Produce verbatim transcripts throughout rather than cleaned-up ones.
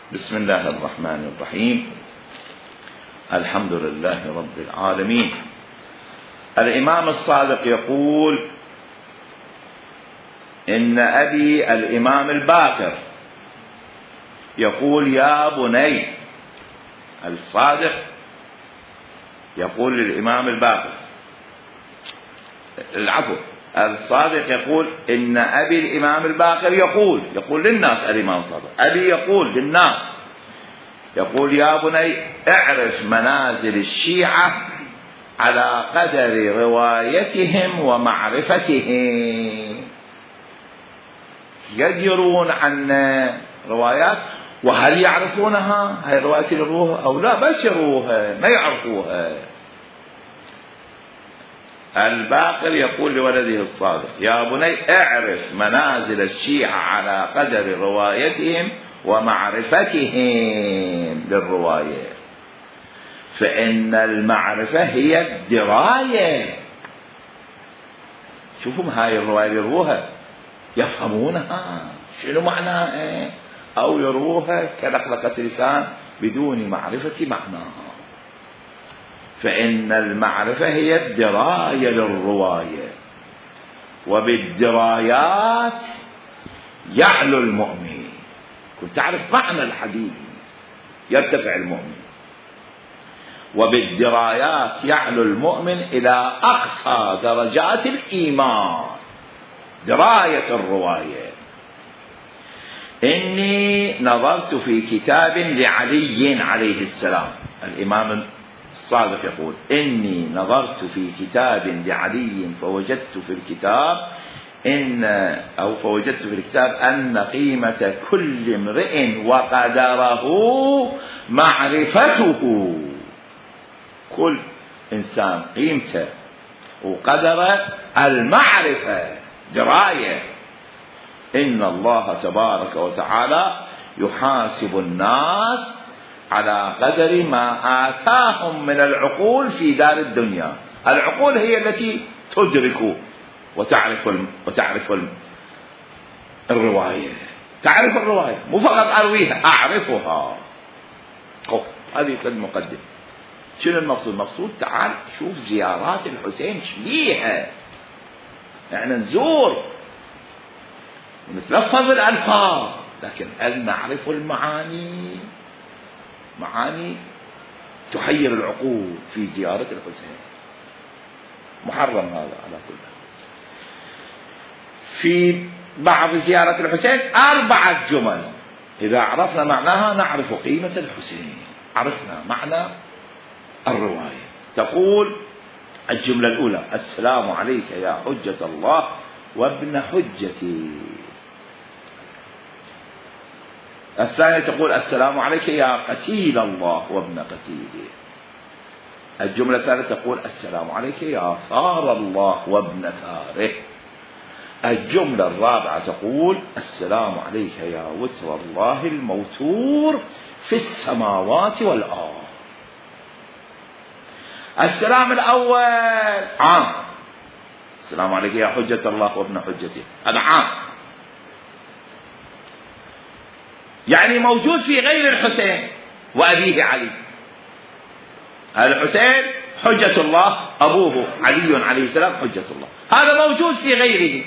بسم الله الرحمن الرحيم. الحمد لله رب العالمين. الإمام الصادق يقول: إن أبي الإمام الباقر يقول: يا بني. الصادق يقول للإمام الباقر، العفو، الصادق يقول: إن أبي الإمام الباقر يقول يقول للناس. الإمام الصادق أبي يقول للناس، يقول: يا بني اعرف منازل الشيعة على قدر روايتهم ومعرفتهم. يجرون عن روايات، وهل يعرفونها؟ هاي الروايات يروها أو لا؟ بس يروها ما يعرفوها. الباقر يقول لولده الصادق: يا بني اعرف منازل الشيعة على قدر روايتهم ومعرفتهم للرواية، فإن المعرفة هي الدراية. شوفوا هاي الرواية يروها يفهمونها شنو معناها، أو يروها كلقلقة لسان بدون معرفة معناها. فإن المعرفة هي الدراية للرواية، وبالدرايات يعلو المؤمن. كنت تعرف معنى الحديث يرتفع المؤمن، وبالدرايات يعلو المؤمن إلى أقصى درجات الإيمان. دراية الرواية. إني نظرت في كتاب لعلي عليه السلام. الإمام الصادق يقول: إني نظرت في كتاب لعلي فوجدت في الكتاب إن أو فوجدت في الكتاب أن قيمة كل امرئ وقدره معرفته. كل إنسان قيمته وقدره المعرفة، دراية. إن الله تبارك وتعالى يحاسب الناس على قدر ما آتاهم من العقول في دار الدنيا. العقول هي التي تدرك وتعرف وتعرف الرواية. تعرف الرواية، مو فقط أرويها، أعرفها. هذه المقدمة. شنو المقصود؟ المقصود تعال شوف زيارات الحسين شبيها. احنا نزور ونتلفظ بالألفاظ، لكن هل نعرف المعاني؟ معاني تحير العقول في زيارة الحسين. محرم هذا على كل حال. في بعض زيارة الحسين أربعة جمل، إذا عرفنا معناها نعرف قيمة الحسين، عرفنا معنى الرواية. تقول الجملة الأولى: السلام عليك يا حجة الله وابن حجتي. الثانية تقول: السلام عليك يا قتيل الله وابن قتيله. الجملة الثالثة تقول: السلام عليك يا ثار الله وابن ثاره. الجملة الرابعة تقول: السلام عليك يا وتر الله الموتور في السماوات والأرض. السلام الأول عام: السلام عليك يا حجة الله وابن حجته. هذا عام، يعني موجود في غير الحسين وأبيه علي. الحسين حجة الله، أبوه علي عليه السلام حجة الله. هذا موجود في غيره،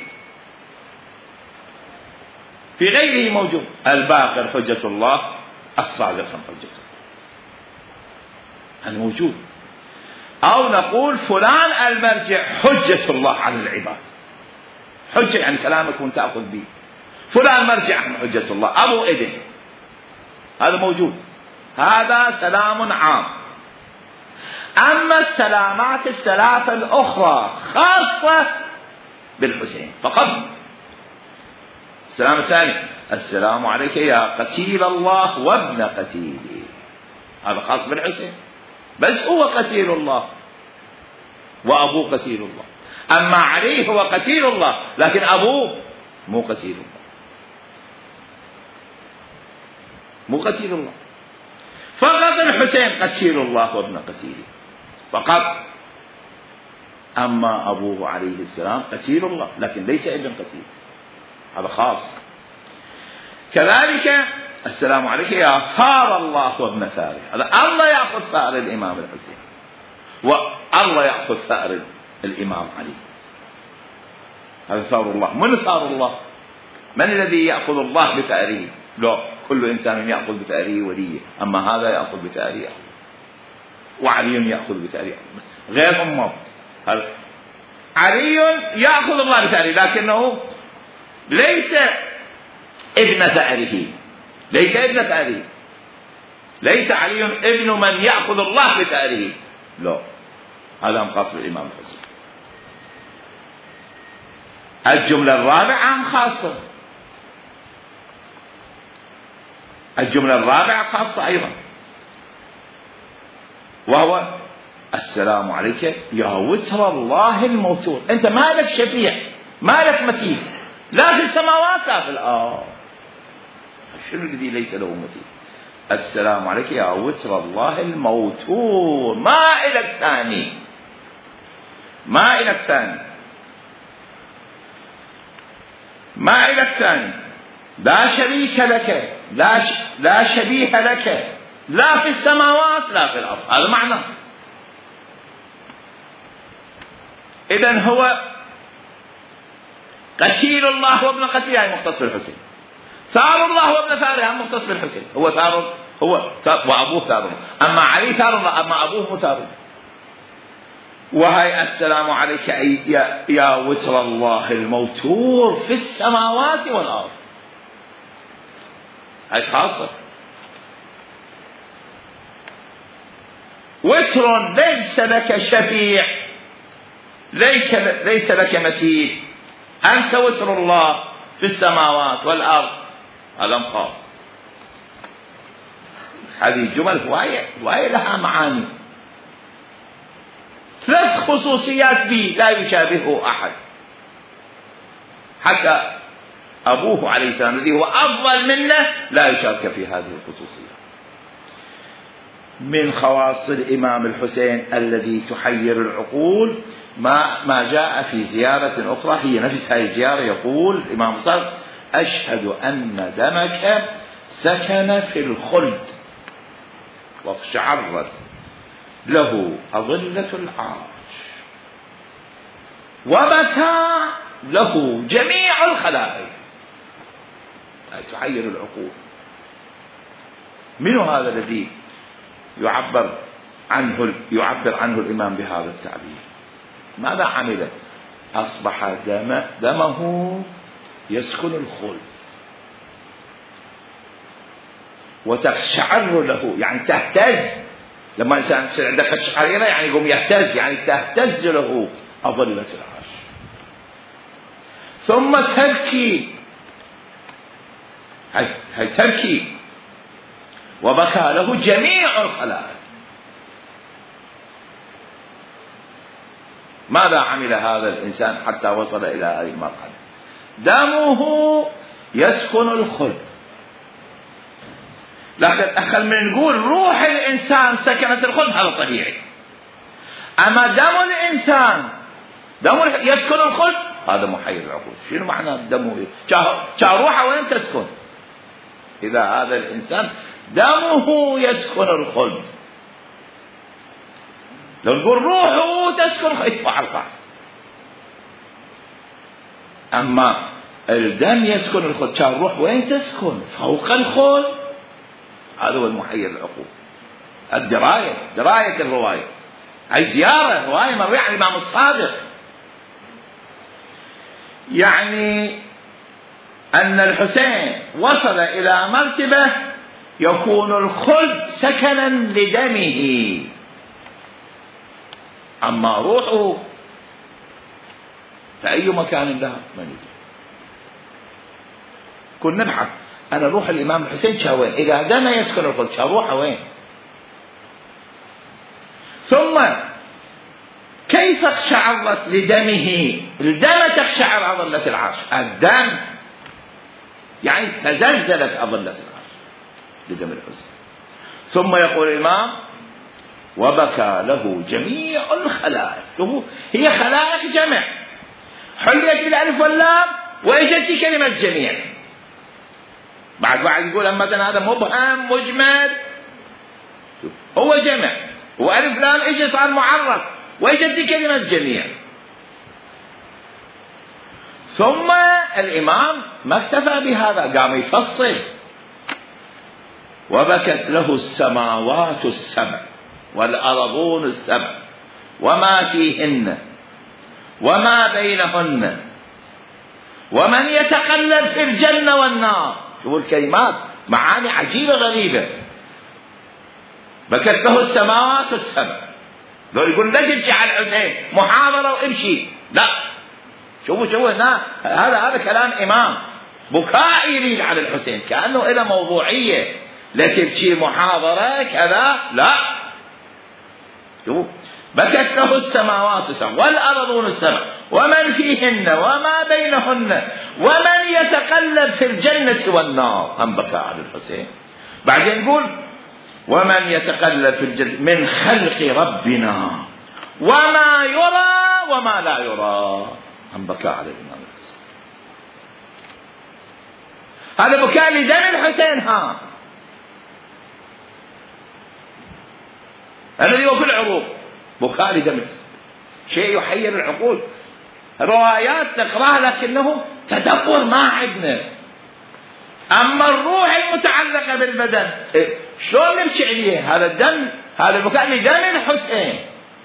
في غيره موجود. الباقر حجة الله، الصادق حجة الله، هذا موجود. أو نقول فلان المرجع حجة الله على العباد. حجة يعني كلامك وانت تأخذ به. فلان مرجع حجة الله، أبو ابن، هذا موجود. هذا سلام عام. أما السلامات الثلاثة الأخرى خاصة بالحسين فقط. السلام الثاني: السلام عليك يا قتيل الله وابن قتيله. هذا خاص بالحسين، بس هو قتيل الله وأبوه قتيل الله. أما علي هو قتيل الله، لكن أبوه مو قتيل الله، مو قتيل الله. فقط الحسين قتيل الله وابن قتيله فقط. أما أبوه عليه السلام قتيل الله، لكن ليس ابن قتيل، هذا خاص. كذلك السلام عليك يا ثار الله وابن ثاره. هذا الله يأخذ ثار الإمام الحسين، والله يأخذ ثار الإمام علي. هذا ثار الله. من ثار الله؟ من الذي يأخذ الله بثاره؟ لا، كل إنسان يأخذ بثاره وليه، أما هذا يأخذ بثاره وعلي يأخذ بثاره غير أمه. علي يأخذ الله بثاره، لكنه ليس ابن ثاره، ليس ابن ثاره، ليس علي ابن من يأخذ الله بثاره، لا، هذا خاص بالإمام الحسين. الجملة الرابعة خاصة، الجملة الرابعة خاصة أيضا، وهو السلام عليك يا وتر الله الموتور. أنت ما لك شفيع، ما لك مثيل، لا في السماوات لا في الأرض. شنو الذي ليس له مثيل؟ السلام عليك يا وتر الله الموتور، ما إلك ثاني، ما إلك ثاني، ما إلك ثاني، لا شريك لك، لا ش... لا شبيه لك، لا في السماوات لا في الأرض. هذا معنى. إذن هو قتيل الله وابن قتيل، يعني مختص بالحسين. ثار الله وابن ثاره مختص بالحسين، هو ثار، هو ثار وأبوه ثار. أما علي ثار الله، أما أبوه مو ثار. وهي السلام عليك يا, يا وتر الله الموتور في السماوات والأرض، هي خاصة. وتر ليس لك شفيع، ليس, ليس لك مثيل، أنت وتر الله في السماوات والأرض، هذا خاص. هذه الجمل هواية هواية لها معاني. ثلاث خصوصيات به لا يشابهه أحد، حتى أبوه عليه السلام الذي هو أفضل منه لا يشارك في هذه الخصوصية. من خواص الإمام الحسين الذي تحير العقول ما ما جاء في زيارة أخرى، هي نفس هذه الزيارة. يقول الإمام صار: أشهد أن دمك سكن في الخلد واقشعرت له أظلة العرش وبكى له جميع الخلائق. تحير العقول. من هذا الذي يعبر عنه يعبر عنه الإمام بهذا التعبير؟ ماذا عمل؟ أصبح دم دمه يسكن الخلد وتقشعر له، يعني تهتز. لما إنسان عنده قشعريرة يعني يقوم يهتز، يعني تهتز له أظلة العرش. ثم تبكي، هي, هي تبكي. وبكى له جميع الخلائق. ماذا عمل هذا الإنسان حتى وصل إلى هذه المرحلة؟ دمه يسكن الخلد. لكن أخل من نقول روح الإنسان سكنت الخلد، هذا طبيعي. أما دم الإنسان دم يسكن الخلد، هذا محير العقول. شنو معنى دمه؟ كا روحه وين تسكن؟ إذا هذا الإنسان دمه يسكن الخلد، لو نقول روحه تسكن خير. أما الدم يسكن الخلد، كان الروح وين تسكن؟ فوق الخلد. هذا هو المحير العقول. الدراية، دراية الرواية، أي زيارة رواية مروية عن الإمام الصادق، يعني أن الحسين وصل إلى مرتبة يكون الخلد سكنا لدمه، أما روحه فأي مكان لها من يدري. كنا نبحث أنا روح الإمام الحسين شاوين، إذا دم يسكن الخلد شاروحه وين؟ ثم كيف اقشعرت لدمه؟ الدم تقشعر أظلة العرش، الدم يعني تزلزلت أظلة العرش لدم الحسين. ثم يقول الإمام: وبكى له جميع الخلائق. هي خلائق جمع، حليت بالألف واللام وإجت كلمة جميع. بعد واحد يقول مثلا هذا مبهم مجمل، هو جمع وألف لام إجي صار معرف وإجت كلمة جميع. ثم الإمام ما اكتفى بهذا، قام يفصل: وبكت له السماوات السبع والأرضون السبع وما فيهن وما بينهن ومن يتقلب في الجنة والنار. شوفوا الكلمات، معاني عجيبة غريبة. بكت له السماوات السبع، لو يقول لا تمشي على الحسين محاضرة وامشي، لا. شوفوا شوفوا هنا، هذا هذا كلام إمام، بكاء يريد على الحسين كأنه إلى موضوعية، لا تمشي محاضرة كذا، لا. شوفوا: بكت له السماوات السبع والأرضون السبع ومن فيهن وما بينهن ومن يتقلب في الجنة والنار. هم بكى على الحسين. بعدين يقول: ومن يتقلب في الجنة من خلق ربنا وما يرى وما لا يرى. هم بكى على الإمام الحسين. هذا بكاء لدم الحسين، ها الذي هو في العروق، بكاء لدم، شيء يحير العقول. روايات نقراها لكنه تدبر ما عندنا. أما الروح المتعلقة بالبدن إيه؟ شلون نمشي عليه؟ هذا الدم، هذا البكاء لدم الحسين.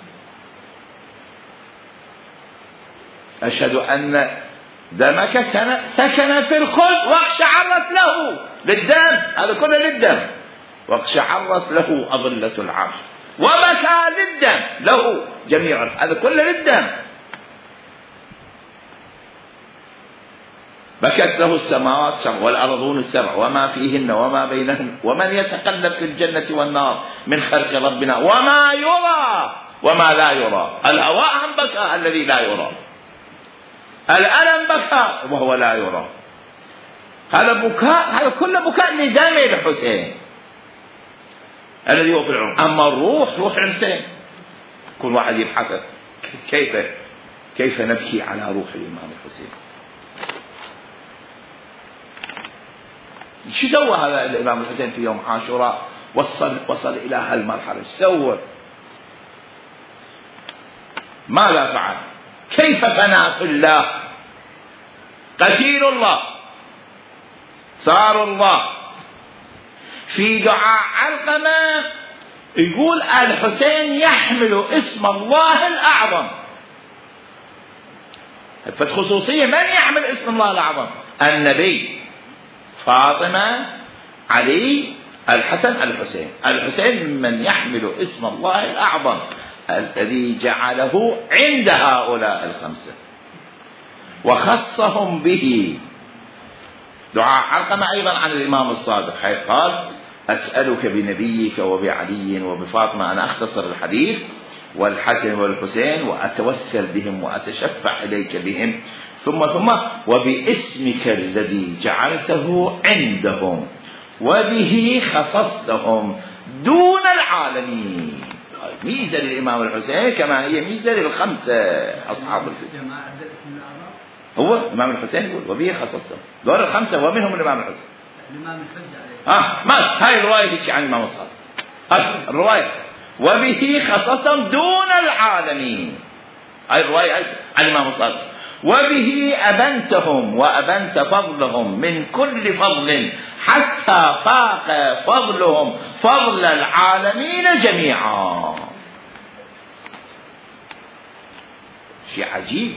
أشهد أن دمك سكن في الخلد واقشعرت له، للدم، هذا كله للدم، واقشعرت له أضلة العرش وبكى للدم له جميعا، هذا كله للدم. بكت له السماوات السبع والأرضون السبع وما فيهن وما بينهن ومن يتقلب في الجنة والنار من خلق ربنا وما يرى وما لا يرى. الهواء هم بكى الذي لا يرى، الألم بكى وهو لا يرى. هذا بكاء، هذا كله بكاء لدم الحسين الذي هو في العمر. أما الروح، روح الحسين، كل واحد يبحث كيف كيف نبكي على روح الإمام الحسين. شو سوى هذا الإمام الحسين في يوم عاشوراء؟ وصل وصل إلى هالمرحلة. شو سوى؟ ماذا فعل؟ كيف فنى في الله؟ قتيل الله، صار الله. في دعاء علقمة يقول: الحسين يحمل اسم الله الأعظم. فالخصوصية من يحمل اسم الله الأعظم؟ النبي، فاطمة، علي، الحسن، الحسين. الحسين ممن يحمل اسم الله الأعظم الذي جعله عند هؤلاء الخمسة وخصهم به. دعاء علقمة أيضا عن الإمام الصادق، حيث قال: أسألك بنبيك وبعلي وبفاطمة، أنا أختصر الحديث، والحسن والحسين، وأتوسل بهم وأتشفع إليك بهم، ثم ثم وباسمك الذي جعلته عندهم وبه خصصتهم دون العالمين. ميزة للإمام الحسين كما هي ميزة للخمسة أصحاب الفتن. هو الإمام الحسين يقول: وبه خصصتهم، دور الخمسة ومنهم الإمام الحسين. الإمام الحجة آه ما هاي الرواية تحكي عن الإمام الصادق، هاي الرواية وبه خصصهم دون العالمين، هاي الرواية عن الإمام الصادق. وبه أبنتهم وأبنت فضلهم من كل فضل حتى فاق فضلهم فضل العالمين جميعا. شيء عجيب.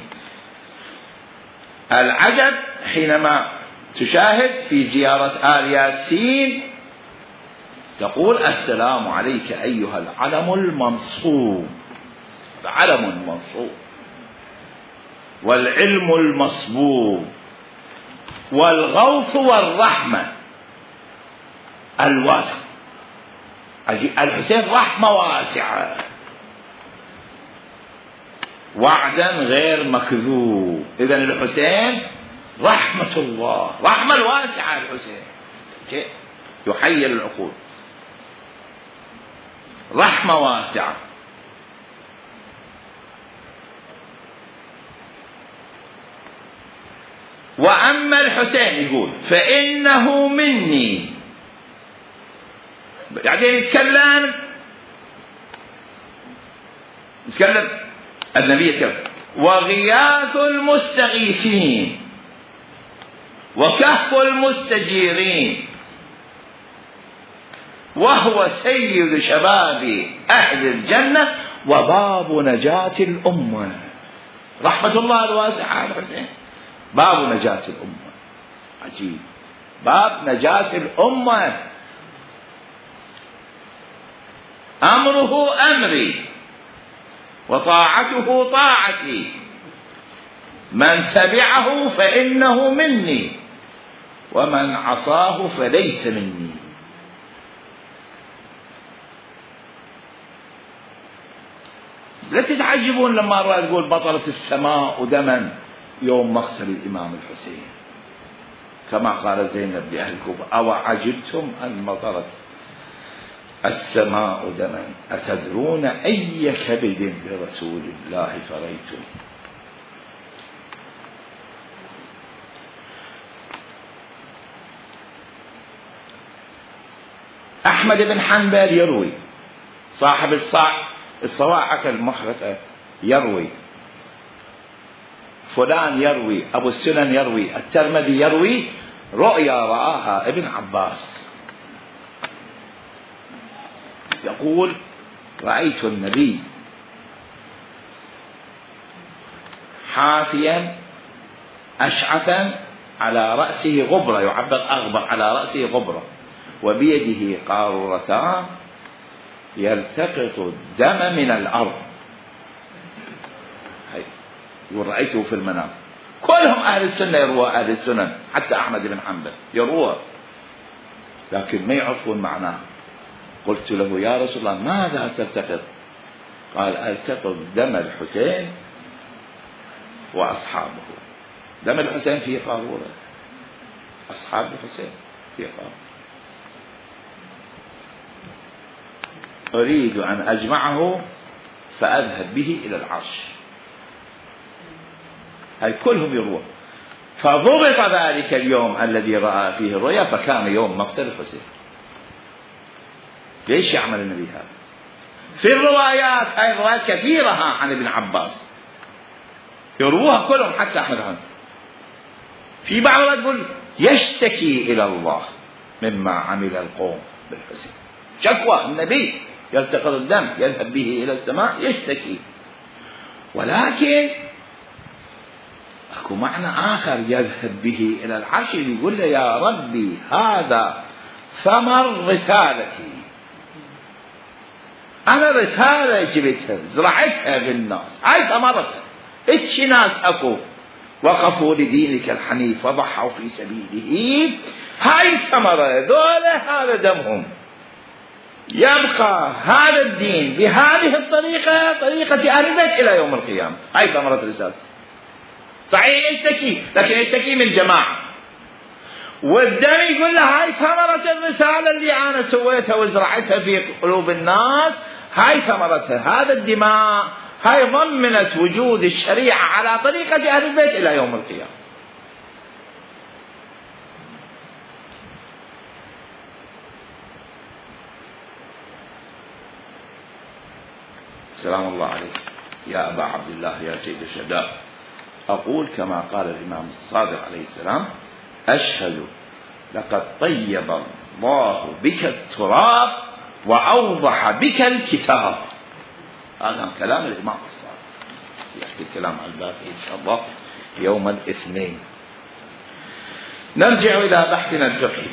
العجب حينما تشاهد في زيارة آل ياسين تقول: السلام عليك أيها العلم المنصوب، علم منصوب، والعلم المصبوب، والغوث والرحمة الواسع. الحسين رحمة واسعة، وعدا غير مكذوب. إذن الحسين رحمة الله، رحمة الواسعة. الحسين شيء يحير العقول، رحمة واسعة. وأما الحسين يقول فإنه مني، يعني يتكلم يتكلم النبي يتكلم وغياث المستغيثين وكهف المستجيرين وهو سيد شباب أهل الجنة وباب نجاة الأمة. رحمة الله الواسعة على الحسين، باب نجاة الأمة. عجيب، باب نجاة الأمة. أمره أمري وطاعته طاعتي، من تبعه فإنه مني ومن عصاه فليس مني. لا تتعجبون لما أرى يقول بطلت السماء دما يوم مقتل الإمام الحسين، كما قال زينب لأهل الكوفة أو عجبتم أن بطلت السماء دما أتدرون أي كبد لرسول الله فريتم. أحمد بن حنبل يروي، صاحب الصواعق المحرقة يروي، فلان يروي، أبو السنن يروي، الترمذي يروي رؤيا رآها ابن عباس يقول رأيت النبي حافيا أشعثا على رأسه غبرة، يعبر أغبر، على رأسه غبرة، وبيده قارورتان يلتقط الدم من الأرض. يقول رأيته في المنام. كلهم أهل السنة يروى، أهل السنن حتى أحمد بن حنبل يروى، لكن ما يعرفون معناه. قلت له يا رسول الله ماذا تلتقط؟ قال التقط دم الحسين وأصحابه. دم الحسين فيه قارورة، أصحاب الحسين فيه قارورة. أريد أن أجمعه فأذهب به إلى العرش. هاي كلهم يروى. فضبط ذلك اليوم الذي رأى فيه الرؤيا فكان يوم مقتل الحسين. ليش يعمل النبي هذا؟ في الروايات، هاي الروايات كثيرة عن ابن عباس يروها كلهم حتى أحمد عنه. في بعض الروايات يقول يشتكي إلى الله مما عمل القوم بالحسين، شكوى النبي يلتقط الدم يذهب به إلى السماء يشتكي. ولكن أكو معنى آخر يذهب به إلى العرش، يقول له يا ربي هذا ثمر رسالتي، أنا رسالة جبتها زرعتها بالناس، هاي ثمرتها. إيش ناس أكو وقفوا لدينك الحنيف وضحوا في سبيله، هاي ثمرة ذولا، هذا دمهم. يبقى هذا الدين بهذه الطريقة، طريقة أهل البيت إلى يوم القيامة. هاي ثمرة رسالة. صحيح يشتكي، لكن يشتكي من جماعة، والدم يقول له هاي ثمرة الرسالة اللي أنا سويتها وزرعتها في قلوب الناس، هاي ثمرتها. هذا الدماء هاي ضمنت وجود الشريعة على طريقة أهل البيت إلى يوم القيامة. سلام الله عليك يا أبا عبد الله يا سيد الشهداء. أقول كما قال الإمام الصادق عليه السلام أشهد لقد طيب الله بك التراب وأوضح بك الكتاب. هذا كلام الإمام الصادق، يحكي الكلام عن الباقي إن شاء الله يوم الاثنين. نرجع إلى بحثنا الفقهي.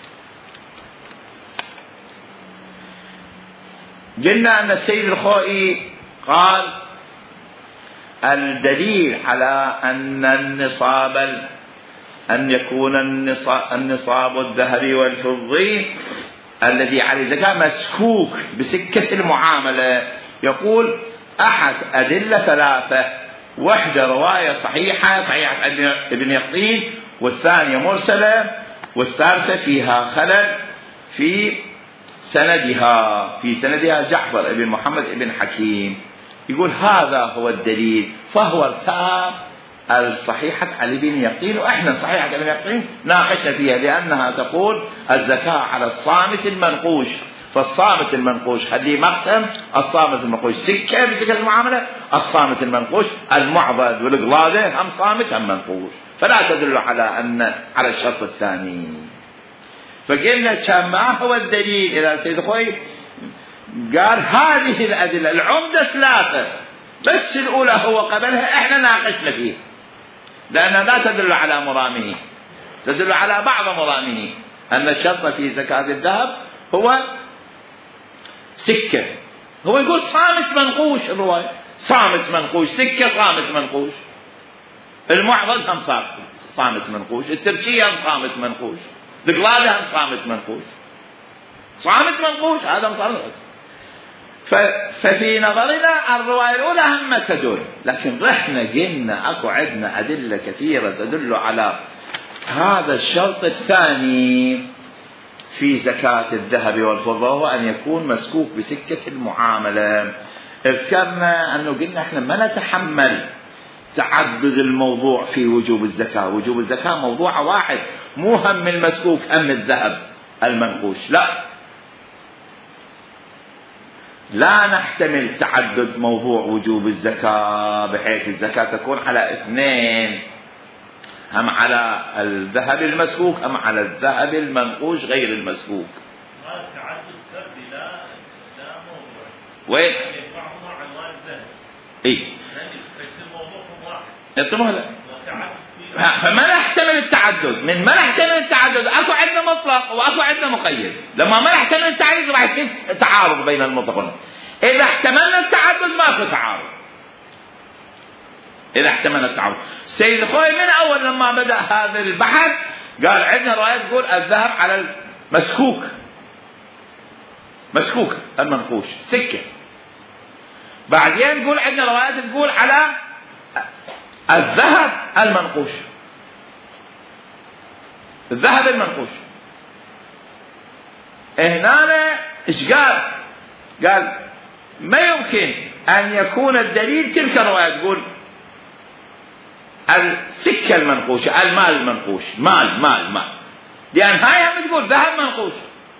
قلنا أن السيد الخوئي قال الدليل على أن النصاب أن يكون النصاب الذهبي والفضي الذي عليه زكاة مسكوك بسكة المعاملة. يقول أحد أدلة ثلاثة، واحدة رواية صحيحة صحيحة ابن يقطين، والثانية مرسلة، والثالثة فيها خلل في سندها في سندها جعفر ابن محمد ابن حكيم. يقول هذا هو الدليل، فهو ارتاب الصحيحة علي بن يقين، وإحنا صحيحة علي بن يقين ناقشنا فيها لأنها تقول الزكاة على الصامت المنقوش، فالصامت المنقوش خليه مقسم، الصامت المنقوش سكة بسكة المعاملة، الصامت المنقوش المعضد والقلادة هم صامت هم منقوش، فلا تدل على أن على الشرط الثاني. فقلنا كان ما هو الدليل إلى سيد خوي؟ قال هذه الأدلة العمدة ثلاثة، بس الأولى هو قبلها إحنا ناقشنا فيه، لأنها لا تدل على مرامه، تدل على بعض مرامه، أن الشرط في زكاة الذهب هو سكة. هو يقول صامت منقوش، الرواية صامت منقوش سكة، صامت منقوش المعضد هم صامت منقوش، التركية هم صامت منقوش، القلادة هم صامت منقوش، صامت منقوش هذا صامت. ففي نظرنا الرواية الأولى هم تدل، لكن رحنا قلنا أكو عندنا أدلة كثيرة تدل على هذا الشرط الثاني في زكاة الذهب والفضة، وهو أن يكون مسكوك بسكة المعاملة. اذكرنا أنه قلنا احنا ما نتحمل تعدد الموضوع في وجوب الزكاة، وجوب الزكاة موضوع واحد، مو هم المسكوك هم الذهب المنقوش، لا لا نحتمل تعدد موضوع وجوب الزكاة بحيث الزكاة تكون على اثنين، هم على الذهب المسكوك هم على الذهب المنقوش غير المسكوك. هذا تعدد فردي لا لا موضوع. وين؟ يعني بعضها عنوان الذهب. اي. يعني يصير موضوعهم واحد. انتبهوا لا. فما نحتمل التعدد، من ما نحتمل التعدد اكو عندنا مطلق واكو عندنا مقيد، لما ما نحتمل التعدد راح يصير تعارض بين المطلقين. اذا احتملنا التعدد ماكو تعارض. إذا احتمل التعارض. سيد خوي من أول لما بدأ هذا البحث قال عندنا رواية تقول الذهب على المسكوك، مسكوك المنقوش سكة. بعدين يقول عندنا روايات تقول على الذهب المنقوش، الذهب المنقوش. هنا إيش قال؟ قال ما يمكن أن يكون الدليل تلك الرواية تقول السكة المنقوشة، المال المنقوش، مال مال مال، لأن هاي هم تقول ذهب منقوش،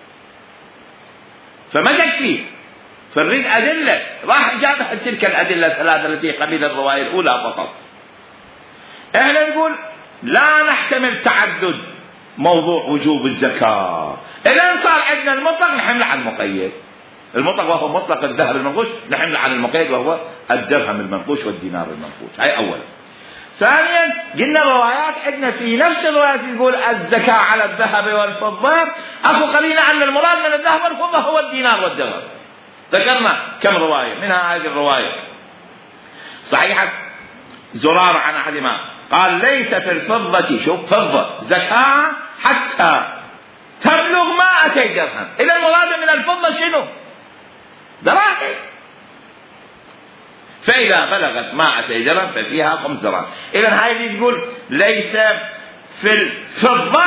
فما تكفي، فنريد أدلة. راح جاب تلك الأدلة الثلاثة التي قبل الرواية الأولى فقط. احنا نقول لا نحتمل تعدد موضوع وجوب الزكاة، إذا صار عندنا المطلق نحمل على المقيد، المطلق وهو مطلق الذهب المنقوش نحمل على المقيد وهو الدرهم المنقوش والدينار المنقوش. هاي أولا. ثانيا قلنا روايات عندنا في نفس الروايات يقول الزكاة على الذهب والفضة، أكو قرينة أن المراد من الذهب والفضة هو الدينار والدرهم. ذكرنا كم رواية منها هذه الرواية صحيحة زرار عن أحدهما قال ليس في الفضة، شوف فضة زكاة حتى تبلغ مائتي درهم. إذا المراد من الفضة شنو؟ دراهم. فإذا بلغت مائتي درهم ففيها خمس دراهم. إذا هاي اللي تقول ليس في الفضة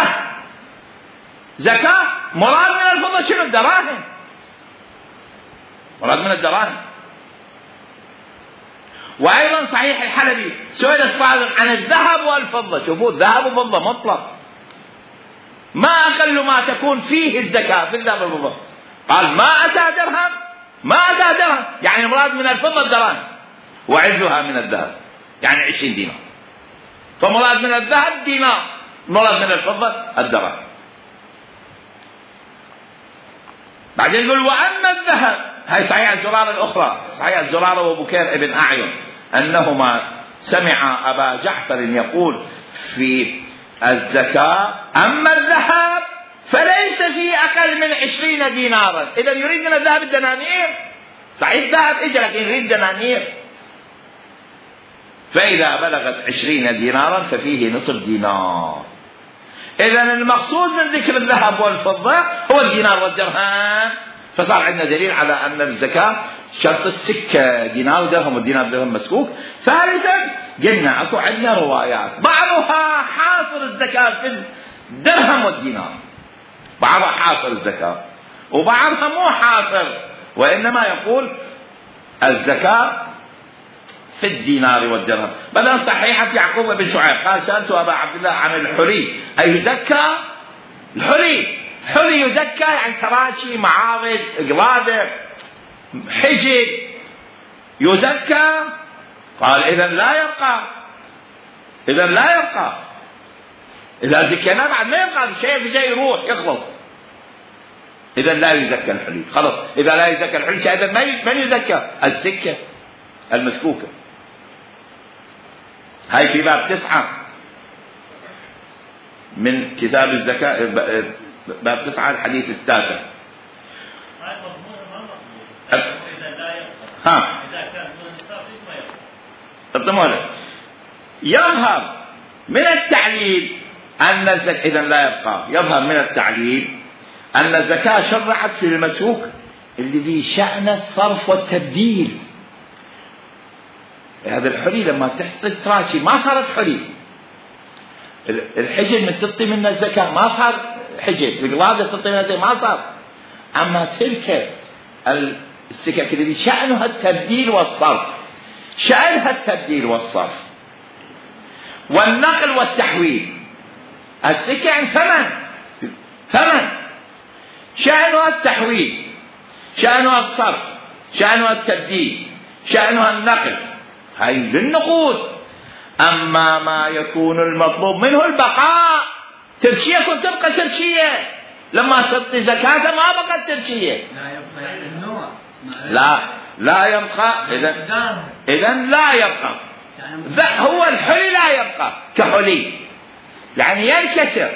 زكاة، مراد من الفضة شنو؟ الدراهم، مراد من الدراهم. وأيضا صحيح الحلبي سئل الصادق عن الذهب والفضة، شوفوا الذهب والفضة مطلق، ما أقل ما تكون فيه الزكاة في الذهب والفضة، قال ما أتى درهم، ما أتى درهم، يعني مراد من الفضة الدراهم وعزها من الذهب يعني عشرين دينار، فمراد من الذهب دينار، مراد من الفضة الدراهم. بعدين يقول وأما الذهب، هاي صحيح الزرار الأخرى، صحيح الزرار وبكير ابن أعين أنهما سمع أبا جعفر يقول في الزكاة أما الذهب فليس فيه أقل من عشرين دينارا. إذا يريد من الذهب الدنانير، صحيح ذهب إجا لكن يريد دنانير، فإذا بلغت عشرين دينارا ففيه نصف دينار. إذا المقصود من ذكر الذهب والفضة هو الدينار والدرهم، فصار عندنا دليل على أن الزكاة شرط السكة دينار ودرهم، والدينار درهم مسكوك. ثالثا قلنا أكو عندنا روايات بعضها حاصر الزكاة في الدرهم والدينار، بعضها حاصر الزكاة وبعضها مو حاصر، وإنما يقول الزكاة في الدينار والدرهم. مثلا صحيحة يعقوب بن شعيب قال سألت أبا عبد الله عن الحلي أي يزكى؟ الحلي حلي يزكى يعني تراشي معارض قرادة حجب يزكى؟ قال إذن لا يبقى، إذن لا يبقى، إذا زكينا بعد ما يبقى شيء في شيء يروح يخلص. إذن لا يزكى الحلي، خلص إذا لا يزكى الحلي إذن من يزكى؟ الزكة المسكوكة. هاي في باب تسعة من كتاب الزكاة، باب تسعة الحديث التاسع. هاي مضمون ما مضمون إذا لا يبقى. ها إذا كان دون النصاب ما يبقى. طبعا يظهر من التعليل أن الزكاة إذا لا يبقى، يظهر من التعليل أن الزكاة شرعت في المسوق اللي في شأن الصرف والتبديل. هذا الحلي لما تحط تراشي ما صارت حلي، الحجل من تعطي منه الزكاة ما صار حجل، القلادة تعطي منه الزكاة ما صار. أما تلك السكك اللي شأنها التبديل والصرف، شأنها التبديل والصرف والنقل والتحويل. السكة عن ثمن، ثمن شأنها التحويل، شأنها الصرف، شأنها التبديل، شأنها النقل، هاي للنقود. أما ما يكون المطلوب منه البقاء، ترشية كنت تبقى ترشية، لما تعطي زكاة ما بقت ترشية. لا يبقى النوع. لا لا يبقى. إذن إذن لا يبقى. هو الحلي لا يبقى كحلي، يعني ينكسر.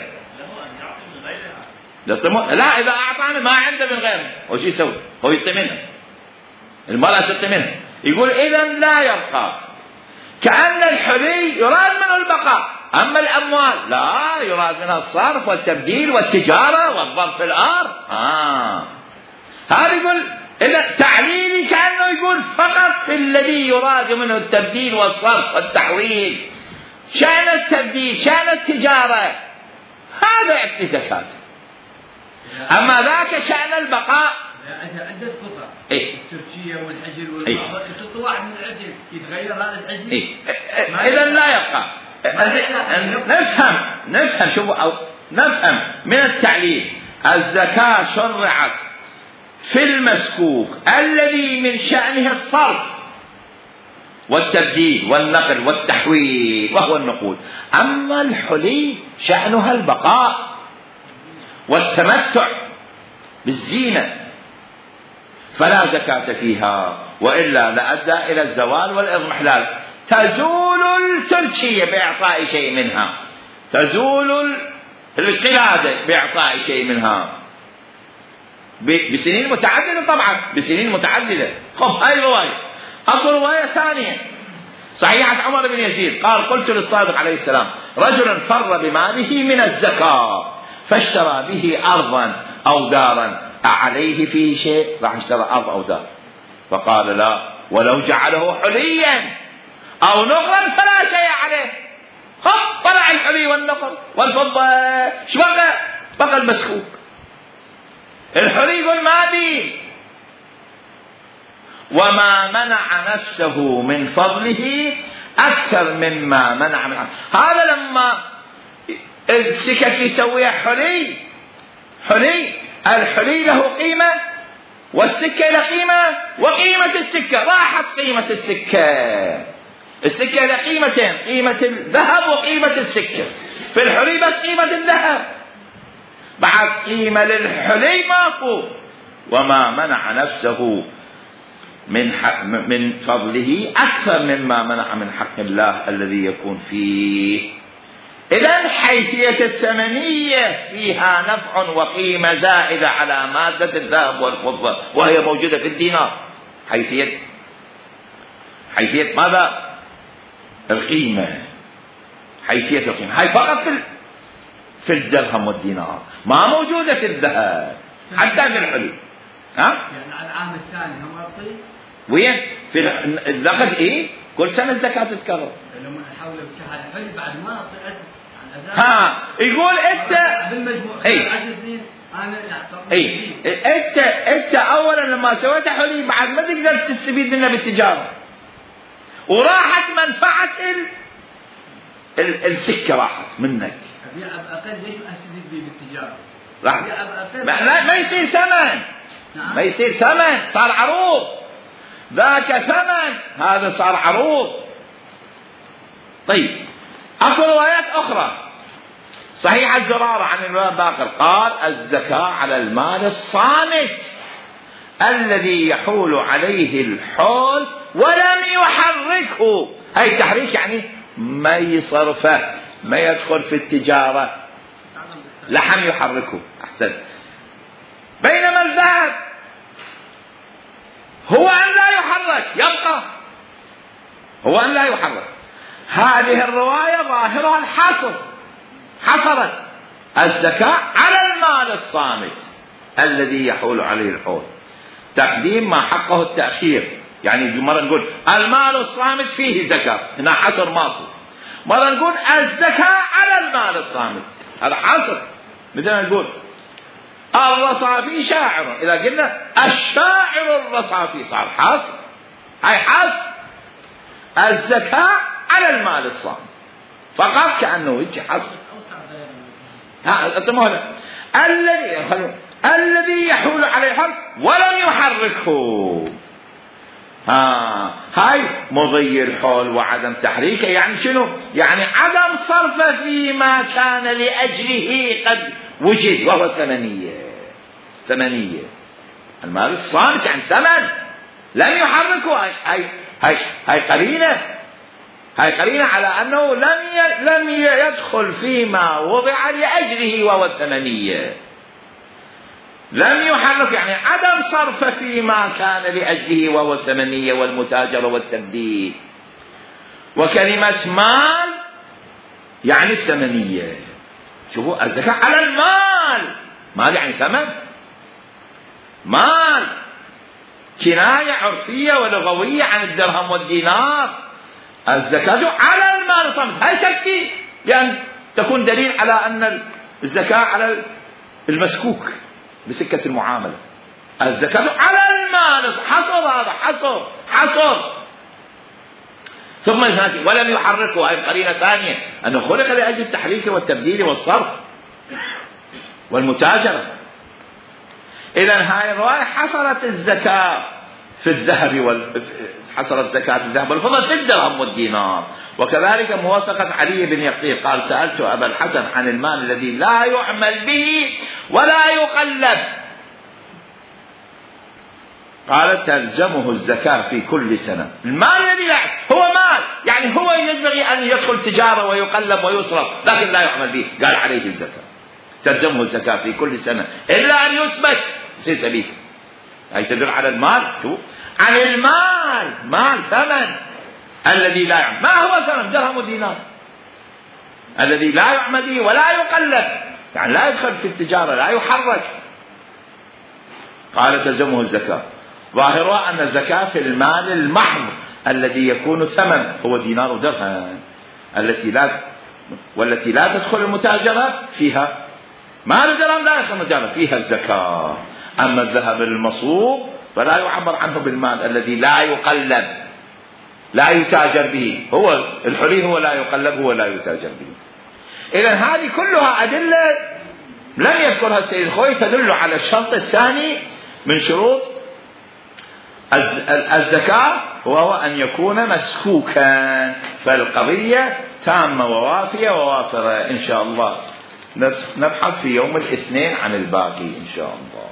لا إذا أعطانا ما عنده من غيره وش يسوي؟ هو يعطي منها، المرأة تعطي منها. يقول إذن لا يبقى، كأن الحلي يراد منه البقاء، أما الأموال لا يراد منها الصرف والتبديل والتجارة والضرب في الأرض. آه. هذا يقول إذا تعليلي كأنه يقول فقط في الذي يراد منه التبديل والصرف والتحويل، شأن التبديل شأن التجارة هذا يعطي زكاة. أما ذاك شأن البقاء عدة قطع، إيه؟ التركية والعجل والبعض إيه؟ يحط واحد من العجل يتغير هذا العجل. إيه؟ إذا لا يبقى. نفهم نفهم شوفوا أو نفهم من التعليل الزكاة شرعت في المسكوك الذي من شأنه الصرف والتبديل والنقل والتحويل وهو النقود. أما الحلي شأنها البقاء والتمتع بالزينة فلا زكاة فيها، وإلا لأدى إلى الزوال والإضمحلال. تزول التركية بإعطاء شيء منها، تزول القلادة بإعطاء شيء منها بسنين متعددة، طبعا بسنين متعددة. خب هاي رواية. أقول رواية ثانية صحيحة عمر بن يزيد قال قلت للصادق عليه السلام رجل فر بماله من الزكاة فاشترى به أرضا أو دارا أعليه فيه شيء؟ راح اشترى أرض أو دار. فقال لا، ولو جعله حليا أو نقرا فلا شيء عليه. خب طلع الحلي والنقر والفضة ايش بقى؟ بقى المسكوك. الحلي يقول ما بي، وما منع نفسه من فضله أكثر مما منع من عقل. هذا لما السكك يسويها حلي، حلي الحلي له قيمة والسكة له قيمة، وقيمة السكة راحت قيمة السكة. السكة له قيمتين، قيمة الذهب وقيمة السكة. في الحلي بس قيمة الذهب، بعد قيمة للحلي ماكو. وما منع نفسه من حق من فضله أكثر مما منع من حق الله الذي يكون فيه. إذن حيثية الثمنية فيها نفع وقيمة زائدة على مادة الذهب والفضة، وهي موجودة في الدينار. حيثية حيثية ماذا؟ القيمة، حيثية القيمة. هاي فقط في في الدرهم والدينار، ما موجودة في الذهب حتى في الحلي. ها؟ يعني على العام الثاني هم غطي؟ وين؟ في النقد إيه؟ كل سنة الزكاة تتكرر. لما نحول بشهر الحلي بعد ما أعطي ها يقول انت بالمجموع اي عشر سنين انا اي انت انت اولا لما سويت حلي بعد ما تقدر تستفيد منه بالتجاره، وراحت منفعة ال... ال... السكة راحت منك. أبيع بأقل ليش أستفيد به بالتجارة؟ راح ما, ما يصير ثمن. نعم. ما يصير ثمن، صار عروض. ذاك ثمن، هذا صار عروض. طيب أكو روايات أخرى صحيح الزرارة عن الإمام باقر قال الزكاة على المال الصامت الذي يحول عليه الحول ولم يحركه. هاي تحريك يعني ما يصرفه، ما يدخل في التجارة، لحم يحركه. أحسن. بينما الذهب هو أن لا يحرك، يبقى هو أن لا يحرك. هذه الرواية ظاهرها الحصر، حصرت الزكاة على المال الصامت الذي يحول عليه الحول، تقديم ما حقه التأخير. يعني مرة نقول المال الصامت فيه زكاة، هنا حصر ماكو. مرة نقول الزكاة على المال الصامت، هذا حصر. مثلا نقول الرصافي شاعر، إذا قلنا الشاعر الرصافي صار حصر، هاي حصر. الزكاة على المال الصامت فقط كأنه يجي حصر. ها أسمونه الذي الذي يحول عليه الحول ولم يحركه. ها هاي مضي الحول وعدم تحريكه، يعني شنو؟ يعني عدم صرفه فيما كان لأجله قد وجد وهو ثمنية. ثمنية المال الصامت يعني ثمن لم يحركه. هاي هاي هاي قرينة، هاي قرينة على أنه لم لم يدخل فيما وضع لأجله وهو الثمنية. لم يحرك يعني عدم صرف فيما كان لأجله وهو الثمنية والمتاجرة والتبديل. وكلمة مال يعني الثمنية. شوفوا الزكاة على المال، مال يعني ثمن، مال كناية عرفية ولغوية عن الدرهم والدينار. الزكاة على المال الصامت، هاي تكفي لأن تكون دليل على أن الزكاة على المسكوك بسكة المعاملة. الزكاة على المال، حصر، هذا حصر حصر. ثم ولم يحركه، هاي قرينة ثانية أنه خلق لأجل التحريك والتبديل والصرف والمتاجرة. إذن هاي الرواية حصرت الزكاة في الذهب وال... حصرت زكاة الذهب والفضة في الدرهم والدينار. وكذلك موافقة علي بن يقطيع قال سألت أبا الحسن عن المال الذي لا يعمل به ولا يقلب، قال تلزمه الزكاة في كل سنة. المال الذي لا هو مال، يعني هو ينبغي أن يدخل تجارة ويقلب ويصرف لكن لا يعمل به، قال عليه الزكاة، تلزمه الزكاة في كل سنة إلا أن يثبت سي سبيل. هاي تدل على المال. شو عن المال؟ مال ثمن الذي لا يعمل. ما هو ثمن؟ درهم ودينار الذي لا يعمل به ولا يقلب، يعني لا يدخل في التجارة، لا يحرك. قال تلزمه الزكاة. ظاهرها أن الزكاة في المال المحض الذي يكون ثمن، هو دينار ودرهم، التي لا والتي لا تدخل المتاجرة فيها. مال الدرهم لا يدخل المتاجرة فيها الزكاة. أما الذهب المصروف فلا يعبر عنه بالمال الذي لا يقلب، لا يتاجر به. هو الحلي هو لا يقلب، هو لا يتاجر به. إذن هذه كلها أدلة لم يذكرها السيد الخوي تدل على الشرط الثاني من شروط الزكاة، وهو أن يكون مسكوكا. فالقضية تامة ووافية ووافرة. إن شاء الله نبحث في يوم الاثنين عن الباقي إن شاء الله.